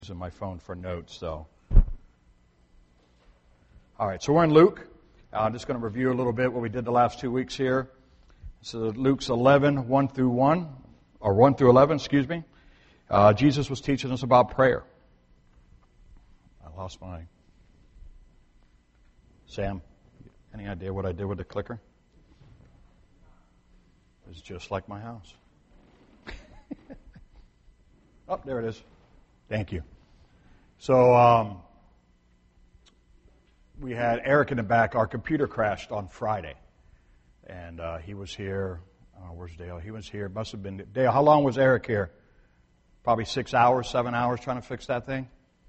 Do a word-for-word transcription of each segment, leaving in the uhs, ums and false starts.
Using my phone for notes, so. All right, so we're in Luke. Uh, I'm just going to review a little bit what we did the last two weeks here. So Luke's eleven, one through one, or one through eleven, excuse me. Uh, Jesus was teaching us about prayer. I lost my... Sam, any idea what I did with the clicker? It's just like my house. Oh, there it is. Thank you. So um, we had Eric in the back. Our computer crashed on Friday, and uh, he was here. Uh, where's Dale? He was here. Must have been Dale. How long was Eric here? Probably six hours, seven hours trying to fix that thing.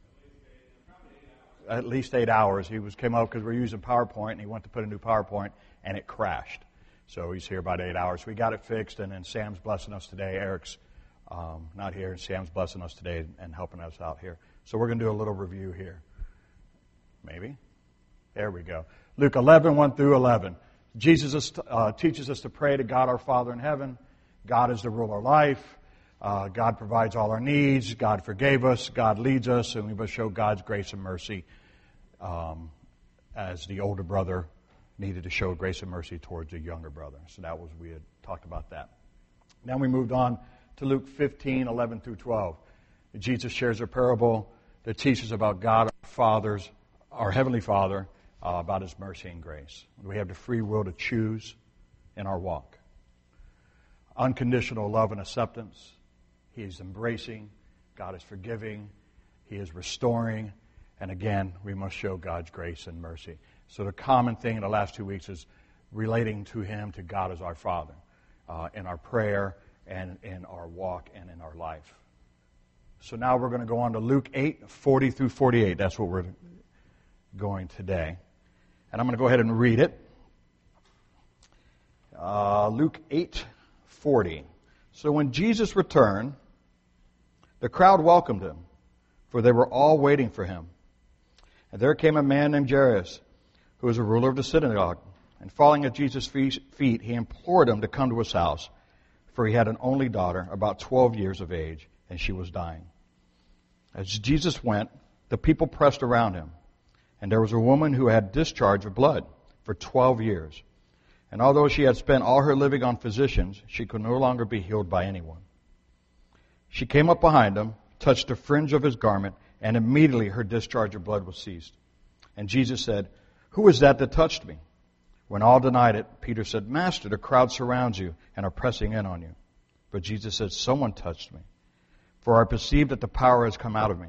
At least eight hours. He was came up because we're using PowerPoint, and he went to put a new PowerPoint, and it crashed. So he's here about eight hours. We got it fixed, and then Sam's blessing us today. Eric's Um, not here. Sam's blessing us today and helping us out here. So we're going to do a little review here. Maybe. There we go. Luke eleven, one through eleven. Jesus uh, teaches us to pray to God our Father in heaven. God is the ruler of life. Uh, God provides all our needs. God forgave us. God leads us. And we must show God's grace and mercy um, as the older brother needed to show grace and mercy towards the younger brother. So that was, we had talked about that. Then we moved on to Luke fifteen, eleven through twelve. Jesus shares a parable that teaches about God, our Father's, our Heavenly Father, uh, about His mercy and grace. We have the free will to choose in our walk. Unconditional love and acceptance. He is embracing. God is forgiving. He is restoring. And again, we must show God's grace and mercy. So the common thing in the last two weeks is relating to Him, to God as our Father, uh, in our prayer, and in our walk and in our life. So now we're going to go on to Luke eight, forty through forty-eight. That's what we're going today. And I'm going to go ahead and read it. Uh, Luke eight, forty. So when Jesus returned, the crowd welcomed Him, for they were all waiting for Him. And there came a man named Jairus, who was a ruler of the synagogue. And falling at Jesus' feet, he implored Him to come to his house, for he had an only daughter, about twelve years of age, and she was dying. As Jesus went, the people pressed around Him. And there was a woman who had discharge of blood for twelve years. And although she had spent all her living on physicians, she could no longer be healed by anyone. She came up behind Him, touched the fringe of His garment, and immediately her discharge of blood was ceased. And Jesus said, "Who is that that touched me?" When all denied it, Peter said, "Master, the crowd surrounds you and are pressing in on you." But Jesus said, "Someone touched me, for I perceive that the power has come out of me."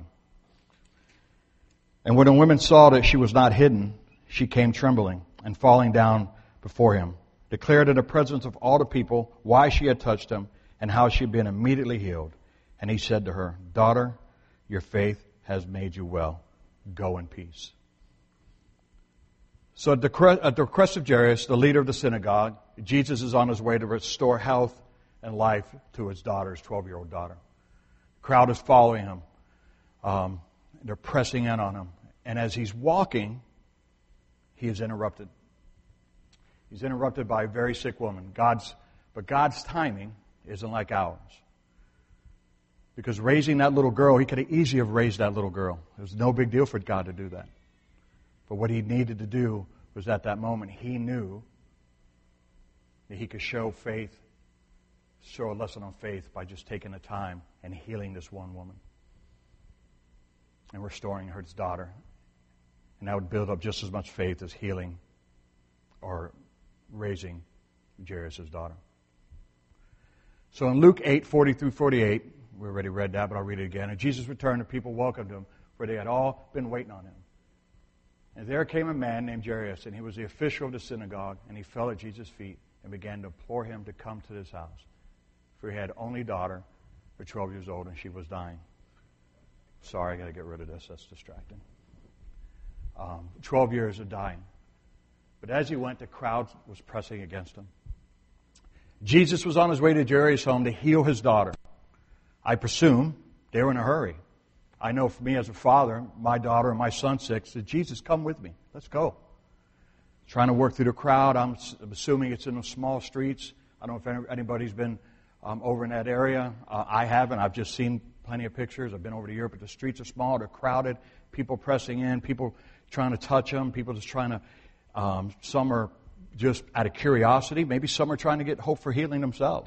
And when the woman saw that she was not hidden, she came trembling and falling down before Him, declared in the presence of all the people why she had touched Him and how she had been immediately healed. And He said to her, "Daughter, your faith has made you well. Go in peace." So at the request of Jairus, the leader of the synagogue, Jesus is on His way to restore health and life to his daughter, his twelve-year-old daughter. The crowd is following Him. Um, they're pressing in on Him. And as He's walking, He is interrupted. He's interrupted by a very sick woman. God's, but God's timing isn't like ours. Because raising that little girl, He could have easily have raised that little girl. It was no big deal for God to do that. But what He needed to do was at that moment, He knew that He could show faith, show a lesson on faith by just taking the time and healing this one woman and restoring her daughter. And that would build up just as much faith as healing or raising Jairus' daughter. So in Luke eight, forty through forty-eight, we already read that, but I'll read it again. And Jesus returned, and people welcomed Him, for they had all been waiting on Him. And there came a man named Jairus, and he was the official of the synagogue, and he fell at Jesus' feet and began to implore Him to come to his house. For he had only daughter, for twelve years old, and she was dying. Sorry, I got to get rid of this. That's distracting. Um, twelve years of dying. But as he went, the crowd was pressing against Him. Jesus was on His way to Jairus' home to heal his daughter. I presume they were in a hurry. I know for me as a father, my daughter and my son's sick, said, "Jesus, come with me. Let's go." Trying to work through the crowd. I'm assuming it's in the small streets. I don't know if anybody's been um, over in that area. Uh, I haven't. I've just seen plenty of pictures. I've been over to Europe, but the streets are small. They're crowded. People pressing in. People trying to touch them. People just trying to, um, some are just out of curiosity. Maybe some are trying to get hope for healing themselves.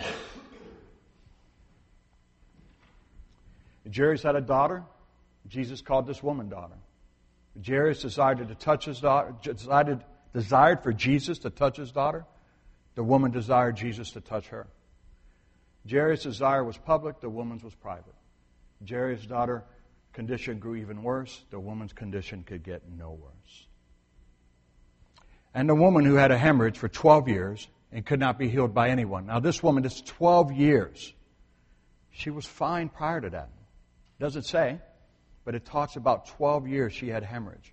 Jairus had a daughter. Jesus called this woman daughter. Jairus desired to touch his daughter, decided, desired for Jesus to touch his daughter. The woman desired Jesus to touch her. Jairus' desire was public, the woman's was private. Jairus' daughter's condition grew even worse. The woman's condition could get no worse. And the woman who had a hemorrhage for twelve years and could not be healed by anyone. Now this woman, this twelve years, she was fine prior to that. Doesn't say, but it talks about twelve years she had hemorrhage.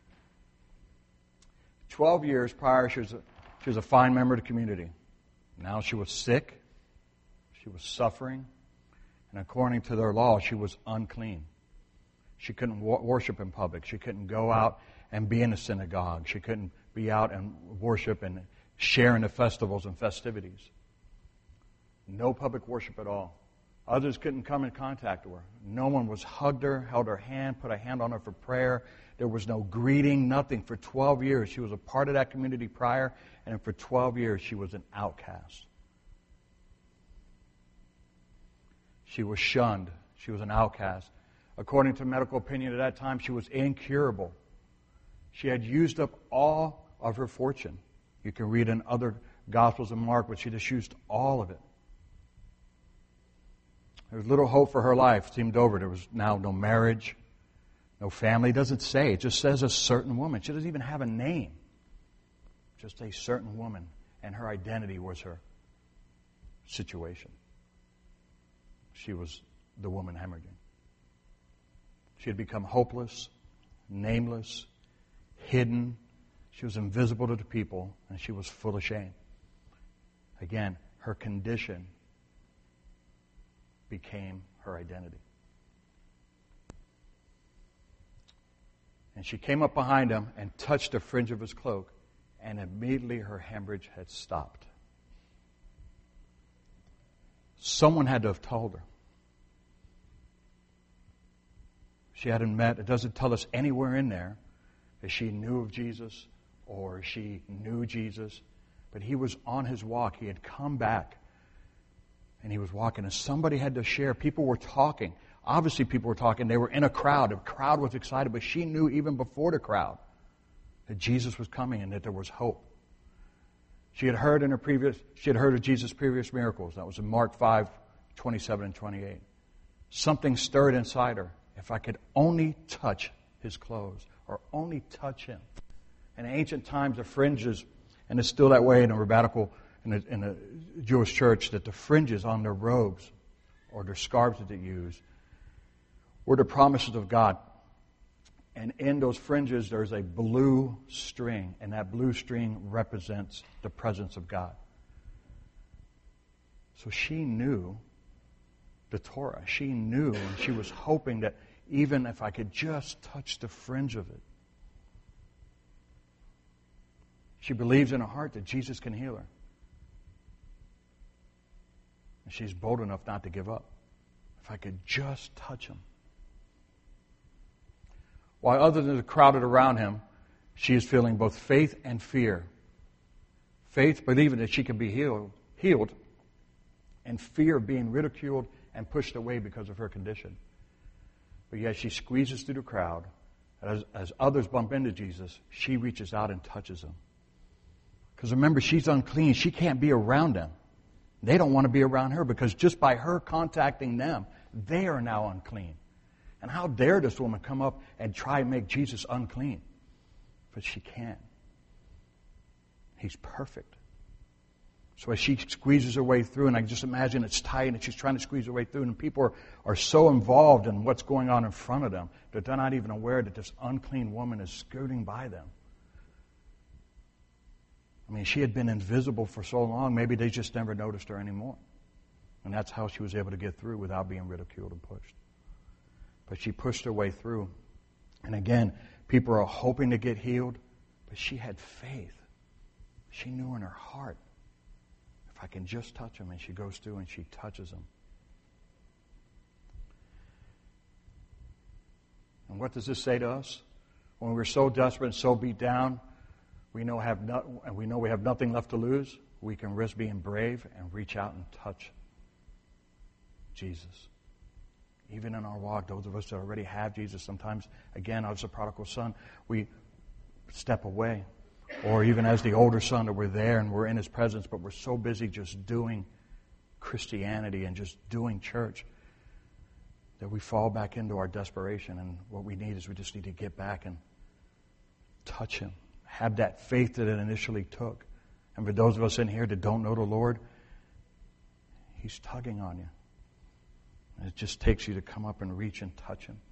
twelve years prior, she was a, she was a fine member of the community. Now she was sick. She was suffering. And according to their law, she was unclean. She couldn't worship in public. She couldn't go out and be in a synagogue. She couldn't be out and worship and share in the festivals and festivities. No public worship at all. Others couldn't come in contact with her. No one was hugged her, held her hand, put a hand on her for prayer. There was no greeting, nothing. For twelve years, she was a part of that community prior, and for twelve years, she was an outcast. She was shunned. She was an outcast. According to medical opinion at that time, she was incurable. She had used up all of her fortune. You can read in other Gospels of Mark, but she just used all of it. There was little hope for her life. It seemed over. There was now no marriage, no family. It doesn't say. It just says a certain woman. She doesn't even have a name. Just a certain woman. And her identity was her situation. She was the woman hemorrhaging. She had become hopeless, nameless, hidden. She was invisible to the people, and she was full of shame. Again, her condition became her identity. And she came up behind him and touched the fringe of his cloak, and immediately her hemorrhage had stopped. Someone had to have told her. She hadn't met, it doesn't tell us anywhere in there that she knew of Jesus or she knew Jesus, but he was on his walk. He had come back and he was walking, and somebody had to share. People were talking. Obviously people were talking. They were in a crowd. The crowd was excited, but she knew even before the crowd that Jesus was coming and that there was hope. She had heard in her previous, she had heard of Jesus' previous miracles. That was in Mark five, twenty-seven and twenty-eight. Something stirred inside her. If I could only touch his clothes or only touch him. In ancient times, the fringes, and it's still that way in a rabbinical, in a, in a Jewish church, that the fringes on their robes or their scarves that they use were the promises of God. And in those fringes, there's a blue string, and that blue string represents the presence of God. So she knew the Torah. She knew, and she was hoping that even if I could just touch the fringe of it. She believes in her heart that Jesus can heal her. And she's bold enough not to give up. If I could just touch him. While others are crowded around him, she is feeling both faith and fear. Faith, believing that she can be healed, healed, and fear of being ridiculed and pushed away because of her condition. But yet she squeezes through the crowd. As, as others bump into Jesus, she reaches out and touches him. Because remember, she's unclean. She can't be around them. They don't want to be around her because just by her contacting them, they are now unclean. And how dare this woman come up and try and make Jesus unclean? But she can't. He's perfect. So as she squeezes her way through, and I just imagine it's tight and she's trying to squeeze her way through, and people are, are so involved in what's going on in front of them that they're not even aware that this unclean woman is skirting by them. I mean, she had been invisible for so long, maybe they just never noticed her anymore. And that's how she was able to get through without being ridiculed and pushed. But she pushed her way through. And again, people are hoping to get healed, but she had faith. She knew in her heart, if I can just touch him, and she goes through and she touches him. And what does this say to us? When we're so desperate and so beat down, we know have not, and we know we have nothing left to lose, we can risk being brave and reach out and touch Jesus. Even in our walk, those of us that already have Jesus, sometimes, again, as a prodigal son, we step away. Or even as the older son, that we're there and we're in His presence, but we're so busy just doing Christianity and just doing church that we fall back into our desperation. And what we need is we just need to get back and touch Him. Have that faith that it initially took. And for those of us in here that don't know the Lord, He's tugging on you. And it just takes you to come up and reach and touch Him.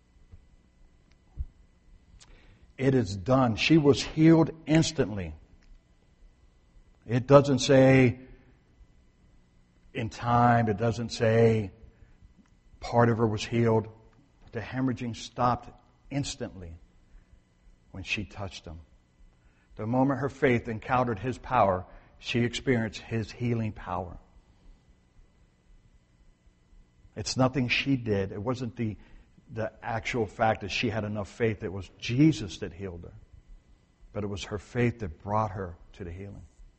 It is done. She was healed instantly. It doesn't say in time. It doesn't say part of her was healed. The hemorrhaging stopped instantly when she touched Him. The moment her faith encountered His power, she experienced His healing power. It's nothing she did. It wasn't the, the actual fact that she had enough faith. It was Jesus that healed her. But it was her faith that brought her to the healing.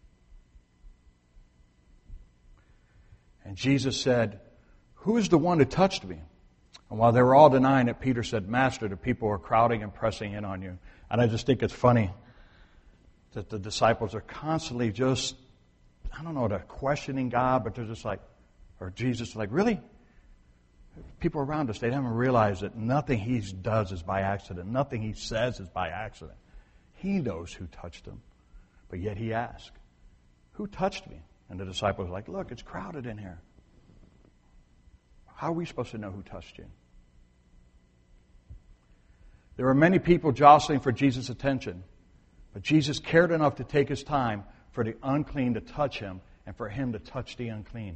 And Jesus said, "Who is the one who touched me?" And while they were all denying it, Peter said, "Master, the people are crowding and pressing in on you." And I just think it's funny that the disciples are constantly just, I don't know, they're questioning God, but they're just like, or Jesus is like, really? People around us, they haven't realized that nothing He does is by accident. Nothing He says is by accident. He knows who touched Him. But yet He asked, "Who touched me?" And the disciples are like, "Look, it's crowded in here. How are we supposed to know who touched you?" There were many people jostling for Jesus' attention. But Jesus cared enough to take His time for the unclean to touch Him and for Him to touch the unclean.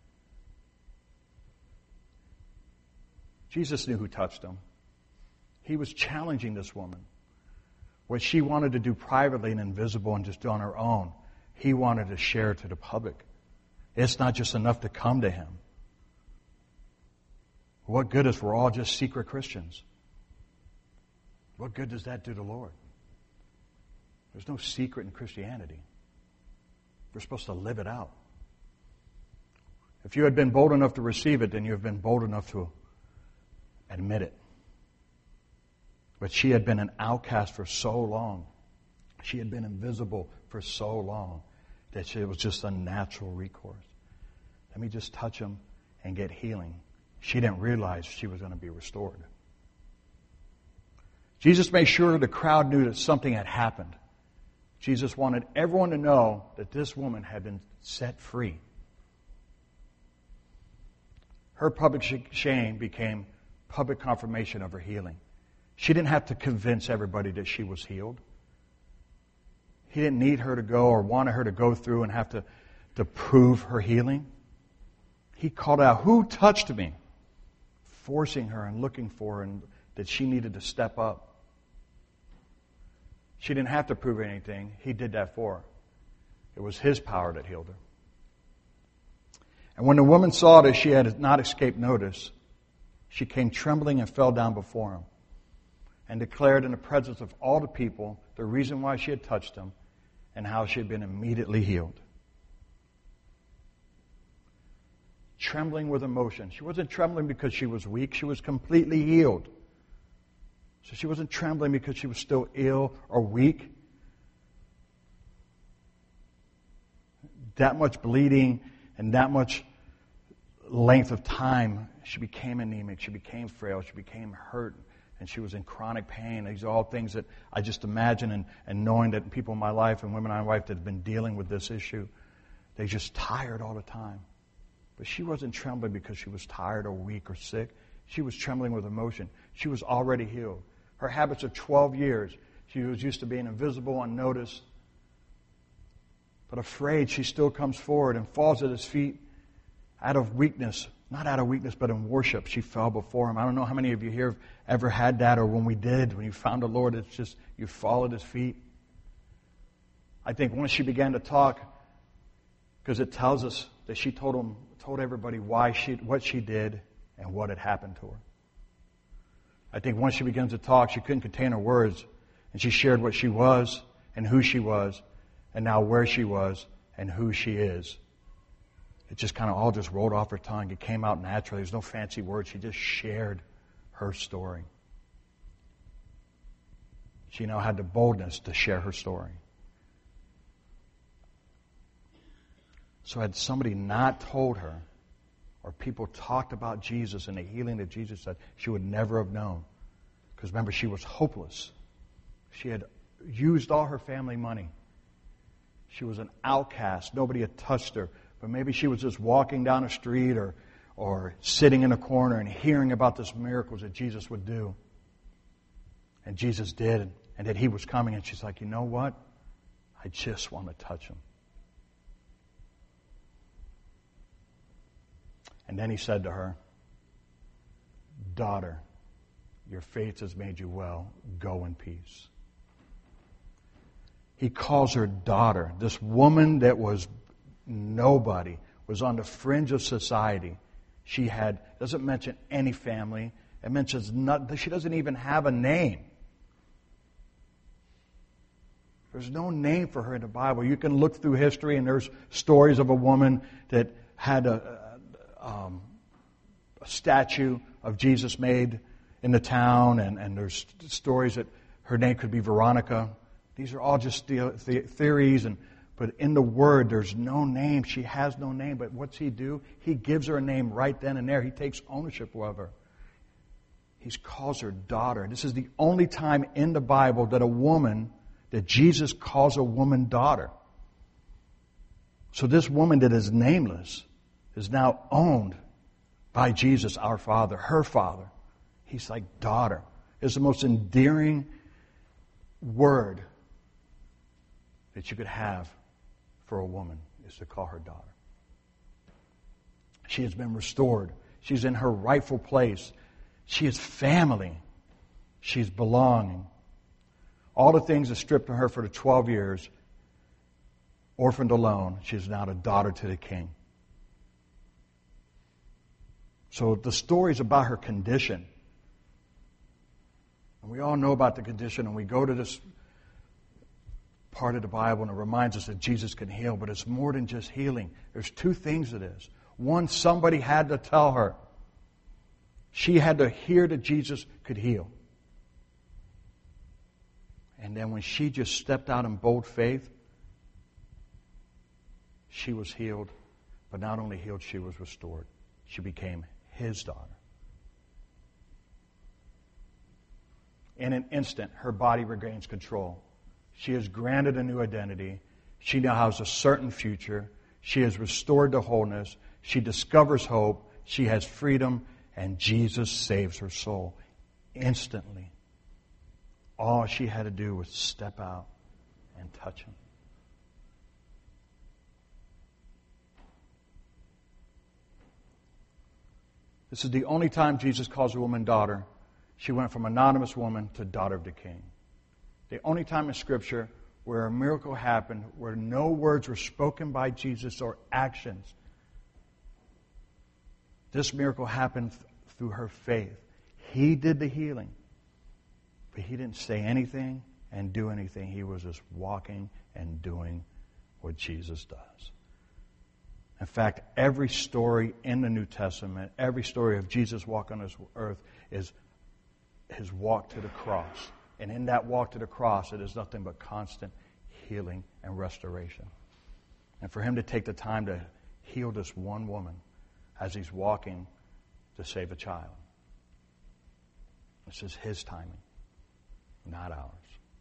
Jesus knew who touched Him. He was challenging this woman. What she wanted to do privately and invisible and just on her own, He wanted to share to the public. It's not just enough to come to Him. What good if we're all just secret Christians? What good does that do the Lord? There's no secret in Christianity. We're supposed to live it out. If you had been bold enough to receive it, then you have been bold enough to admit it. But she had been an outcast for so long. She had been invisible for so long that she, it was just a natural recourse. Let me just touch Him and get healing. She didn't realize she was going to be restored. Jesus made sure the crowd knew that something had happened. Jesus wanted everyone to know that this woman had been set free. Her public shame became public confirmation of her healing. She didn't have to convince everybody that she was healed. He didn't need her to go or wanted her to go through and have to, to prove her healing. He called out, "Who touched me?" Forcing her and looking for her, and that she needed to step up. She didn't have to prove anything. He did that for her. It was His power that healed her. And when the woman saw that she had not escaped notice, she came trembling and fell down before Him and declared in the presence of all the people the reason why she had touched Him and how she had been immediately healed. Trembling with emotion. She wasn't trembling because she was weak. She was completely healed. So she wasn't trembling because she was still ill or weak. That much bleeding and that much length of time, she became anemic, she became frail, she became hurt, and she was in chronic pain. These are all things that I just imagine, and, and knowing that people in my life and women in my life that have been dealing with this issue, they're just tired all the time. But she wasn't trembling because she was tired or weak or sick. She was trembling with emotion. She was already healed. Her habits of twelve years, she was used to being invisible, unnoticed. But afraid, she still comes forward and falls at His feet out of weakness. Not out of weakness, but in worship. She fell before Him. I don't know how many of you here have ever had that, or when we did, when you found the Lord, it's just you fall at His feet. I think once she began to talk, because it tells us that she told him, told everybody why she, what she did and what had happened to her. I think once she begins to talk, she couldn't contain her words. And she shared what she was and who she was, and now where she was and who she is. It just kind of all just rolled off her tongue. It came out naturally. There's no fancy words. She just shared her story. She now had the boldness to share her story. So had somebody not told her, or people talked about Jesus and the healing that Jesus said, she would never have known. Because remember, she was hopeless. She had used all her family money. She was an outcast. Nobody had touched her. But maybe she was just walking down the street or, or sitting in a corner and hearing about this miracles that Jesus would do. And Jesus did, and that He was coming. And she's like, you know what? I just want to touch Him. And then He said to her, daughter, your faith has made you well. Go in peace. He calls her daughter. This woman that was nobody, was on the fringe of society. She had, doesn't mention any family. It mentions not, she doesn't even have a name. There's no name for her in the Bible. You can look through history and there's stories of a woman that had a, um, a statue of Jesus made in the town, and, and there's stories that her name could be Veronica. These are all just the, the theories, and but in the Word, there's no name. She has no name. But what's He do? He gives her a name right then and there. He takes ownership of her. He calls her daughter. This is the only time in the Bible that a woman, that Jesus calls a woman daughter. So this woman that is nameless is now owned by Jesus, our Father, her Father. He's like daughter. It's the most endearing word that you could have for a woman, is to call her daughter. She has been restored. She's in her rightful place. She is family. She's belonging. All the things that stripped from her for the twelve years, orphaned alone, she is now a daughter to the King. So the story is about her condition. And we all know about the condition, and we go to this part of the Bible and it reminds us that Jesus can heal, but it's more than just healing. There's two things it is. One, somebody had to tell her. She had to hear that Jesus could heal. And then when she just stepped out in bold faith, she was healed. But not only healed, she was restored. She became His daughter. In an instant, her body regains control. She is granted a new identity. She now has a certain future. She is restored to wholeness. She discovers hope. She has freedom. And Jesus saves her soul instantly. All she had to do was step out and touch Him. This is the only time Jesus calls a woman daughter. She went from anonymous woman to daughter of the King. The only time in Scripture where a miracle happened, where no words were spoken by Jesus or actions. This miracle happened th- through her faith. He did the healing, but He didn't say anything and do anything. He was just walking and doing what Jesus does. In fact, every story in the New Testament, every story of Jesus walking on this earth is His walk to the cross. And in that walk to the cross, it is nothing but constant healing and restoration. And for Him to take the time to heal this one woman as He's walking to save a child. This is His timing, not ours.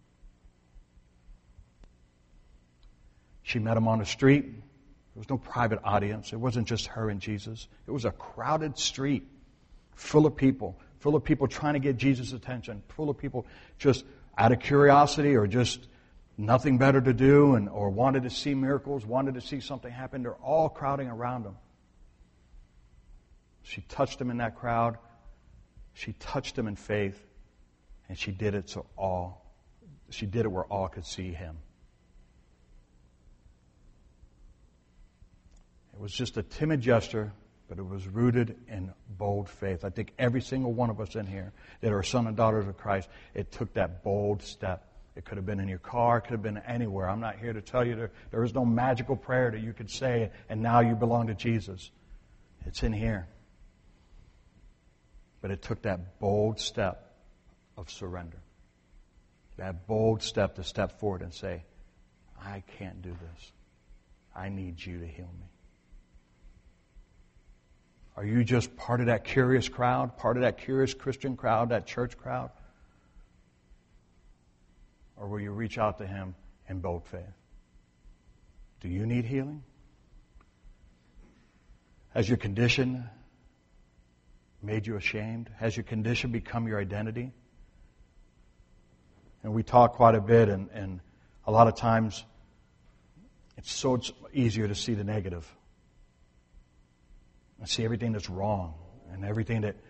She met Him on the street. There was no private audience. It wasn't just her and Jesus. It was a crowded street full of people. Full of people trying to get Jesus' attention. Full of people just out of curiosity or just nothing better to do and or wanted to see miracles, wanted to see something happen. They're all crowding around Him. She touched Him in that crowd. She touched Him in faith. And she did it so all, she did it where all could see Him. It was just a timid gesture but it was rooted in bold faith. I think every single one of us in here that are sons and daughters of Christ, it took that bold step. It could have been in your car. It could have been anywhere. I'm not here to tell you there, there is no magical prayer that you could say and now you belong to Jesus. It's in here. But it took that bold step of surrender. That bold step to step forward and say, I can't do this. I need you to heal me. Are you just part of that curious crowd, part of that curious Christian crowd, that church crowd? Or will you reach out to Him in bold faith? Do you need healing? Has your condition made you ashamed? Has your condition become your identity? And we talk quite a bit, and, and a lot of times it's so easier to see the negative. And see everything that's wrong and everything that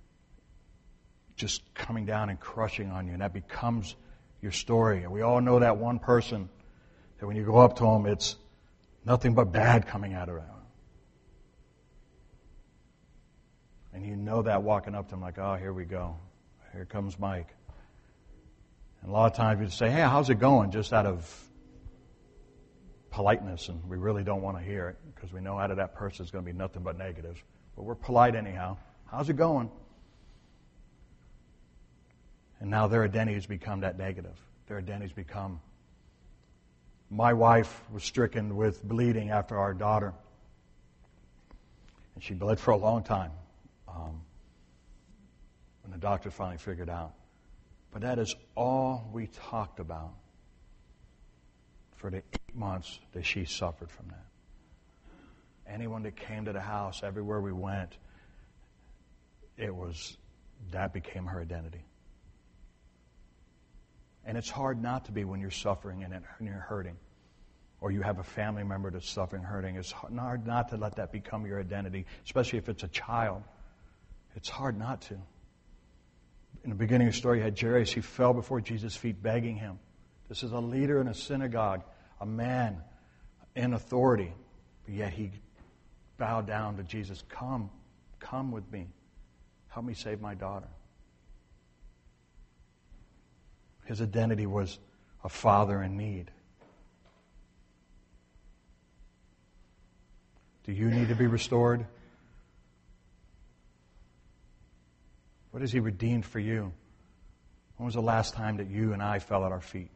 just coming down and crushing on you. And that becomes your story. And we all know that one person that when you go up to them, it's nothing but bad coming out of them. And you know that walking up to them like, oh, here we go. Here comes Mike. And a lot of times you say, hey, how's it going? Just out of politeness, and we really don't want to hear it because we know out of that person is going to be nothing but negative. But we're polite anyhow. How's it going? And now their identity has become that negative. Their identity has become, my wife was stricken with bleeding after our daughter. And she bled for a long time um, when the doctor finally figured out. But that is all we talked about for the eight months that she suffered from that. Anyone that came to the house, everywhere we went, it was, that became her identity. And it's hard not to be when you're suffering and you're hurting, or you have a family member that's suffering, hurting. It's hard not to let that become your identity, especially if it's a child. It's hard not to. In the beginning of the story, you had Jairus. He fell before Jesus' feet begging him. This is a leader in a synagogue, a man in authority, but yet he bowed down to Jesus. Come, come with me. Help me save my daughter. His identity was a father in need. Do you need to be restored? What has He redeemed for you? When was the last time that you and I fell at our feet?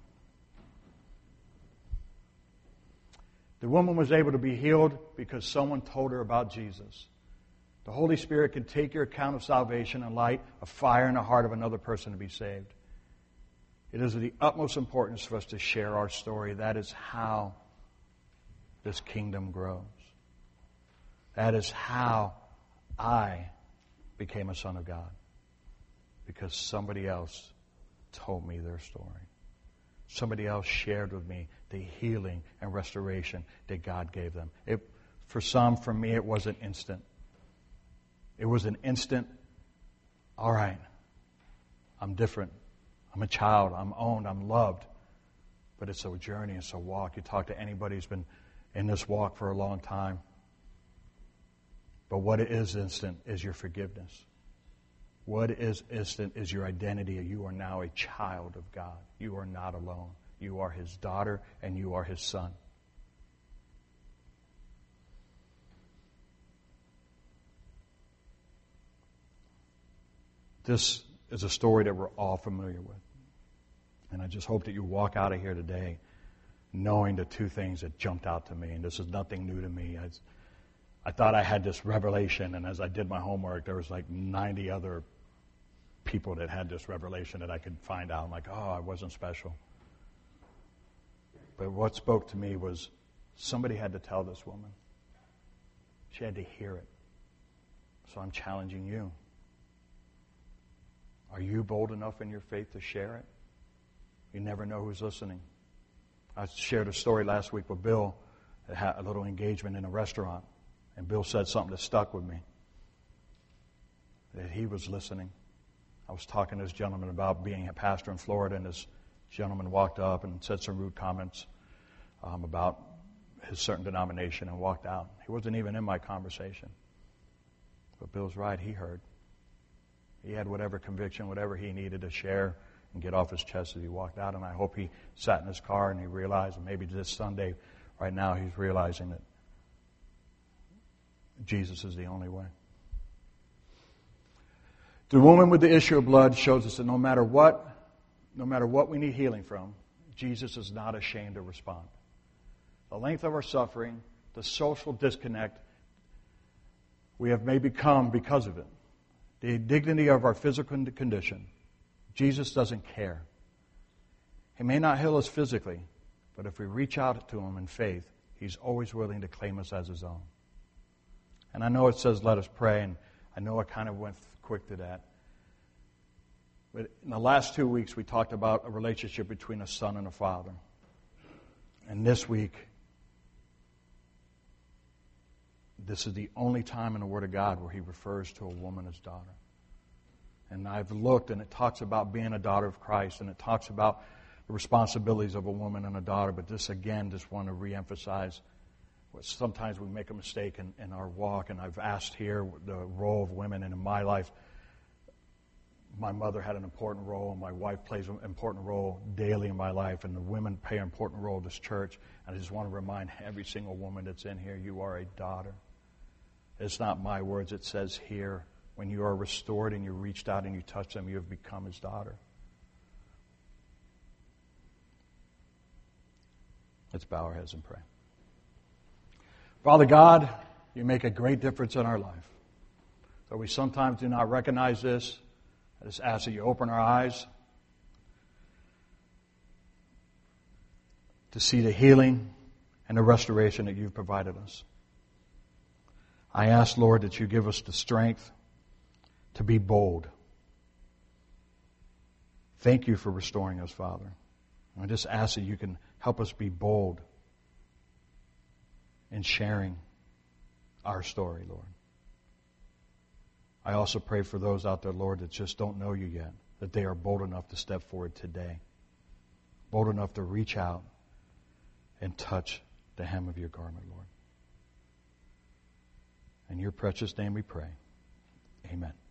The woman was able to be healed because someone told her about Jesus. The Holy Spirit can take your account of salvation and light a fire in the heart of another person to be saved. It is of the utmost importance for us to share our story. That is how this kingdom grows. That is how I became a son of God. Because somebody else told me their story. Somebody else shared with me the healing and restoration that God gave them. It, for some, for me, it wasn't instant. It was an instant, all right, I'm different. I'm a child. I'm owned. I'm loved. But it's a journey. It's a walk. You talk to anybody who's been in this walk for a long time. But what is instant is your forgiveness. What is instant is your identity. You are now a child of God. You are not alone. You are His daughter and you are His son. This is a story that we're all familiar with. And I just hope that you walk out of here today knowing the two things that jumped out to me. And this is nothing new to me. I, I thought I had this revelation, and as I did my homework, there was like ninety other people that had this revelation that I could find out. I'm like, oh, I wasn't special. But what spoke to me was somebody had to tell this woman. She had to hear it. So I'm challenging you. Are you bold enough in your faith to share it? You never know who's listening. I shared a story last week with Bill that had a little engagement in a restaurant. And Bill said something that stuck with me. That he was listening. I was talking to this gentleman about being a pastor in Florida, and this gentleman walked up and said some rude comments um, about his certain denomination and walked out. He wasn't even in my conversation. But Bill's right, he heard. He had whatever conviction, whatever he needed to share and get off his chest as he walked out. And I hope he sat in his car and he realized, and maybe this Sunday, right now, he's realizing that Jesus is the only way. The woman with the issue of blood shows us that no matter what, no matter what we need healing from, Jesus is not ashamed to respond. The length of our suffering, the social disconnect we have may become because of it, the dignity of our physical condition, Jesus doesn't care. He may not heal us physically, but if we reach out to Him in faith, He's always willing to claim us as His own. And I know it says, let us pray, and I know I kind of went quick to that. But in the last two weeks, we talked about a relationship between a son and a father. And this week, this is the only time in the Word of God where He refers to a woman as daughter. And I've looked, and it talks about being a daughter of Christ, and it talks about the responsibilities of a woman and a daughter. But this, again, just want to reemphasize, sometimes we make a mistake in, in our walk, and I've asked here the role of women, and in my life, my mother had an important role, and my wife plays an important role daily in my life, and the women play an important role in this church. And I just want to remind every single woman that's in here, you are a daughter. It's not my words, it says here, when you are restored and you reached out and you touched them, you have become His daughter. Let's bow our heads and pray. Father God, You make a great difference in our life. Though we sometimes do not recognize this, I just ask that You open our eyes to see the healing and the restoration that You've provided us. I ask, Lord, that You give us the strength to be bold. Thank You for restoring us, Father. I just ask that You can help us be bold in sharing our story, Lord. I also pray for those out there, Lord, that just don't know You yet, that they are bold enough to step forward today, bold enough to reach out and touch the hem of Your garment, Lord. In Your precious name we pray. Amen.